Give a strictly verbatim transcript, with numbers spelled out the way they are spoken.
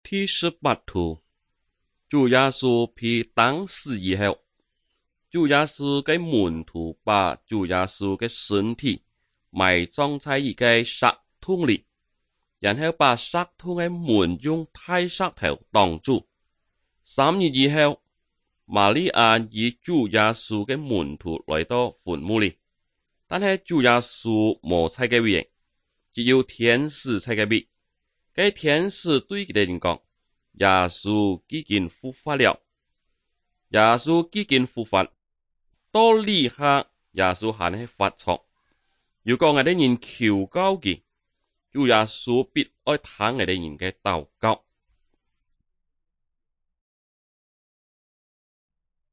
第十八圖，主耶穌被釘死以後，主耶穌嘅門徒把主耶穌嘅身體埋葬在一個石桶裏，然後把石桶嘅門用大石頭擋住。三日以後，瑪利亞與主耶穌嘅門徒來到墳墓裏，但係主耶穌冇在嗰邊，只有天使在嗰邊。嗰天使對佢哋人講：耶穌已經復活了，耶穌已經復活。到呢刻，耶穌還係發錯。如果我哋人求告佢，主耶穌必愛聽我哋人嘅禱告。